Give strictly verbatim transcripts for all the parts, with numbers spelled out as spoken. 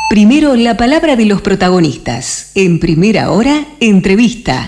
Primero la palabra de los protagonistas. En Primera Hora, entrevista.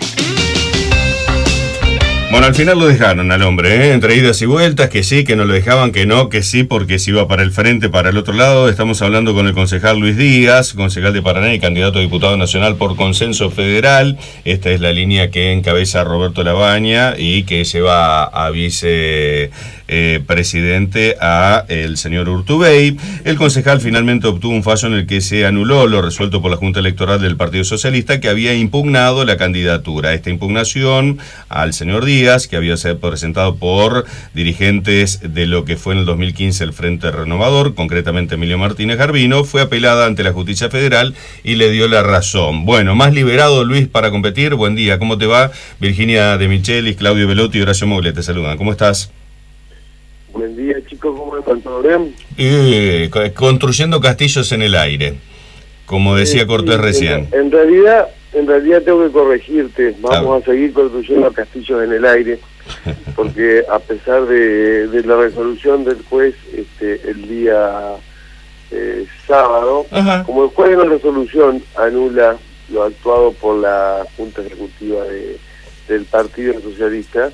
Bueno, al final lo dejaron al hombre, ¿eh? Entre idas y vueltas, que sí, que no lo dejaban, que no, que sí, porque se iba para el frente, para el otro lado. Estamos hablando con el concejal Luis Díaz, concejal de Paraná y candidato a diputado nacional por consenso federal. Esta es la línea que encabeza Roberto Labaña y que lleva a vice eh, presidente a el señor Urtubey. El concejal finalmente obtuvo un fallo en el que se anuló lo resuelto por la Junta Electoral del Partido Socialista, que había impugnado la candidatura. Esta impugnación al señor Díaz, que había sido presentado por dirigentes de lo que fue en el dos mil quince el Frente Renovador, concretamente Emilio Martínez Garbino, fue apelada ante la Justicia Federal y le dio la razón. Bueno, más liberado, Luis, para competir. Buen día, ¿cómo te va? Virginia de Michelis, Claudio Velotti y Horacio Mogle te saludan. ¿Cómo estás? Buen día, chicos, ¿cómo están? ¿Todo bien? Eh, construyendo castillos en el aire, como decía eh, Cortés sí, recién. En, en realidad... En realidad tengo que corregirte, vamos ah. a seguir construyendo castillos en el aire, porque a pesar de, de la resolución del juez este, el día eh, sábado, Ajá. como el juez de la resolución anula lo actuado por la Junta Ejecutiva de, del Partido Socialista,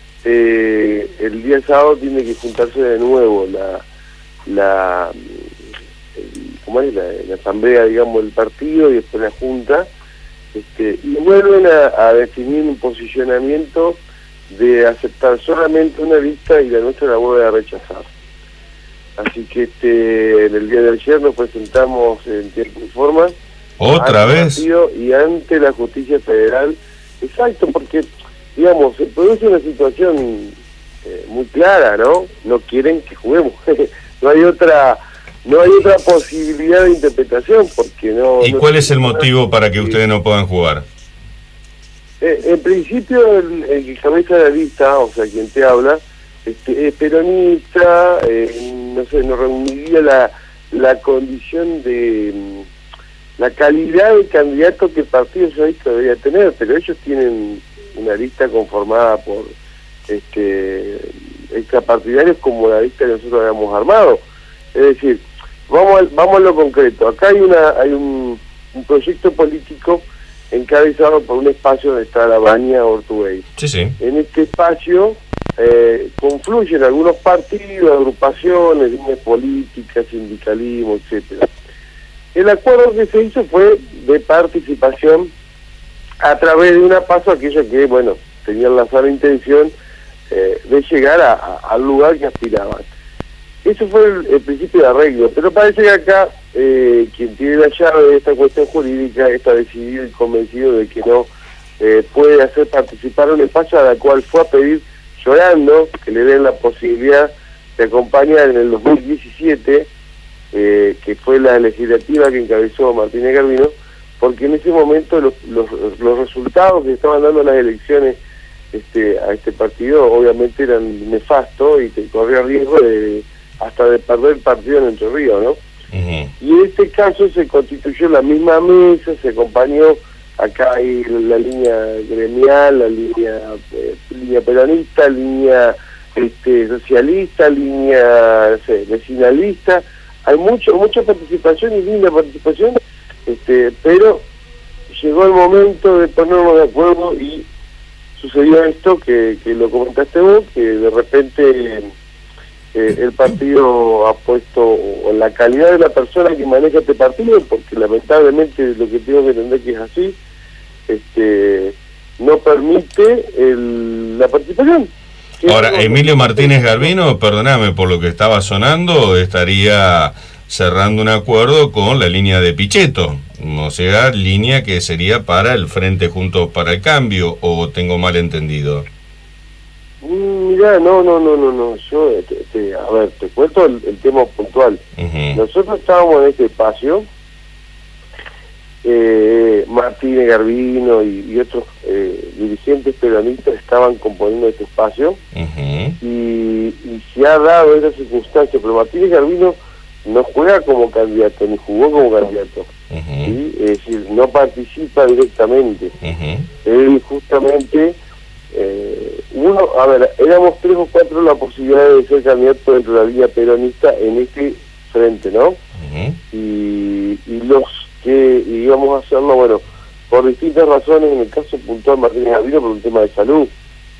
eh, el día sábado tiene que juntarse de nuevo la, la, el, ¿cómo es? La, la asamblea, digamos, del partido y después la Junta, Este, y vuelven a, a definir un posicionamiento de aceptar solamente una lista y la nuestra la vuelve a rechazar. Así que este en el día de ayer nos presentamos en tiempo y forma. ¿Otra vez? Y ante la Justicia Federal. Exacto, porque, digamos, se produce una situación eh, muy clara, ¿no? No quieren que juguemos. No hay otra... No hay otra posibilidad de interpretación, porque no... ¿Y no cuál es el motivo para que ustedes no puedan jugar? Eh, en principio, el, el que cabeza la lista, o sea, quien te habla, este, es peronista, eh, no sé, no reuniría la, la condición de... la calidad de candidato que el Partido Socialista debería tener, pero ellos tienen una lista conformada por este extrapartidarios como la lista que nosotros habíamos armado. Es decir, Vamos a, vamos a lo concreto. Acá hay una hay un, un proyecto político encabezado por un espacio donde está Labaña Urtubey. Sí, sí. En este espacio eh, confluyen algunos partidos, agrupaciones, líneas políticas, sindicalismo, etcétera. El acuerdo que se hizo fue de participación a través de una paso aquellos que, bueno, tenían la sana intención eh, de llegar a, a, al lugar que aspiraban. Eso fue el, el principio de arreglo, pero parece que acá eh, quien tiene la llave de esta cuestión jurídica está decidido y convencido de que no eh, puede hacer participar un espacio a la cual fue a pedir llorando que le den la posibilidad de acompañar en el dos mil diecisiete, eh, que fue la legislativa que encabezó Martínez Garbino, porque en ese momento los, los, los resultados que estaban dando las elecciones este, a este partido obviamente eran nefastos y que corría riesgo de hasta de perder el partido en Entre Ríos, ¿no? Uh-huh. Y en este caso se constituyó la misma mesa, se acompañó, acá hay la línea gremial, la línea, eh, línea peronista, línea este, socialista, línea no sé, vecinalista, hay mucho mucha participación y linda participación, este, pero llegó el momento de ponernos de acuerdo y sucedió esto que, que lo comentaste vos, que de repente... Eh, el partido ha puesto, o la calidad de la persona que maneja este partido, porque lamentablemente lo que tengo que entender que es así, este, no permite el, la participación. Ahora, Emilio Martínez Garbino, perdóname por lo que estaba sonando, estaría cerrando un acuerdo con la línea de Pichetto, o sea, línea que sería para el Frente Juntos para el Cambio, o tengo mal entendido. Mirá, no, no, no, no, no, yo, te, te, a ver, te cuento el, el tema puntual. Uh-huh. Nosotros estábamos en este espacio, eh, Martínez Garbino y, y otros eh, dirigentes peronistas estaban componiendo este espacio, uh-huh. y, y se ha dado esa circunstancia, pero Martínez Garbino no juega como candidato, ni jugó como candidato, uh-huh. ¿sí? Es decir, no participa directamente. Uh-huh. Él justamente... Eh, uno, a ver, éramos tres o cuatro la posibilidad de ser candidato dentro de la línea peronista en este frente, ¿no? Uh-huh. Y, y los que íbamos a hacerlo, bueno, por distintas razones, en el caso puntual Martínez Gavino, por un tema de salud,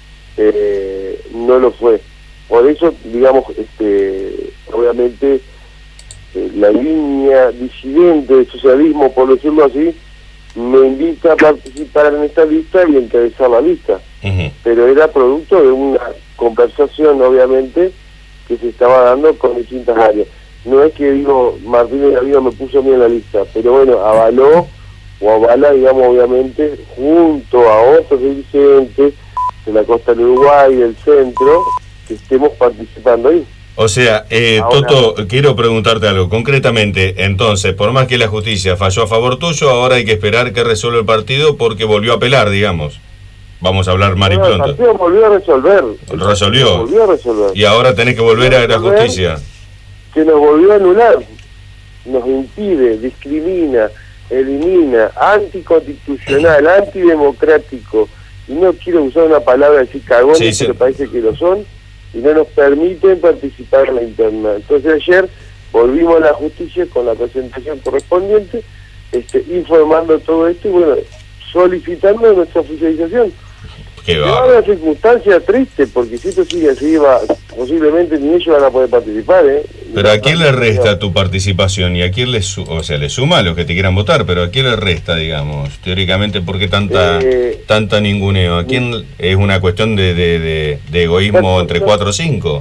eh, no lo fue. Por eso, digamos, este, obviamente, eh, la línea disidente del socialismo, por decirlo así, me invita a participar en esta lista y encabezar la lista. Uh-huh. Pero era producto de una conversación, obviamente, que se estaba dando con distintas áreas. No es que digo, Martínez Gavino me puso a mí en la lista, pero bueno, avaló o avala, digamos, obviamente, junto a otros dirigentes de la costa del Uruguay, del centro, que estemos participando ahí. O sea, eh, ahora, Toto, quiero preguntarte algo. Concretamente, entonces, por más que la justicia falló a favor tuyo, ahora hay que esperar que resuelva el partido porque volvió a apelar, digamos. Vamos a hablar mar y no, pronto. El partido volvió a resolver. El ¿Resolvió? Volvió a resolver. Y ahora tenés que volver a la justicia. Que nos volvió a anular. Nos impide, discrimina, elimina, anticonstitucional, antidemocrático. Y no quiero usar una palabra así cagones, sí, sí. Pero parece que lo son. Y no nos permiten participar en la interna. Entonces ayer volvimos a la justicia con la presentación correspondiente, este, informando todo esto y bueno, solicitando nuestra oficialización. Qué va. Es una circunstancia triste, porque si esto sigue así, va, posiblemente ni ellos van a poder participar, ¿eh? Pero ¿a quién le resta tu participación? Y a quién le su o sea, le suma a los que te quieran votar, pero ¿a quién le resta, digamos? Teóricamente, ¿por qué tanta eh, tanta ninguneo? ¿A quién es una cuestión de, de, de, de egoísmo entre cuatro o cinco?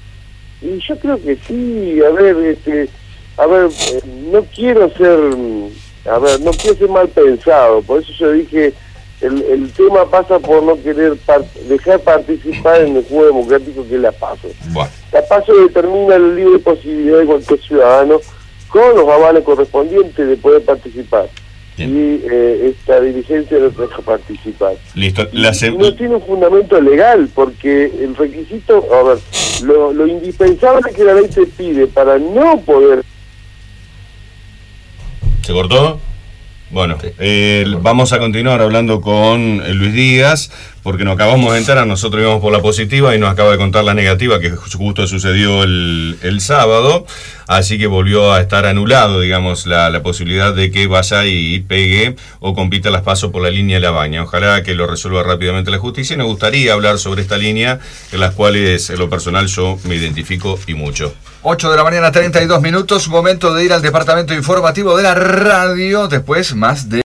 Y yo creo que sí, a ver, este, a ver, eh, no quiero ser, a ver, no quiero ser mal pensado, por eso yo dije, el, el tema pasa por no querer part dejar participar en el juego democrático que es la PASO. Bueno. La PASO determina la libre posibilidad de cualquier ciudadano con los avales correspondientes de poder participar. Bien. Y eh, esta dirigencia no deja participar. Listo. La y no tiene un fundamento legal, porque el requisito, a ver, lo, lo indispensable que la ley te pide para no poder... ¿Se cortó? Bueno, eh, vamos a continuar hablando con Luis Díaz, porque nos acabamos de enterar, nosotros íbamos por la positiva y nos acaba de contar la negativa, que justo sucedió el, el sábado, así que volvió a estar anulado, digamos, la, la posibilidad de que vaya y pegue o compita las pasos por la línea de La Baña. Ojalá que lo resuelva rápidamente la justicia. Nos gustaría hablar sobre esta línea, en las cuales, en lo personal, yo me identifico y mucho. ocho de la mañana, treinta y dos minutos, momento de ir al departamento informativo de la radio, después más de...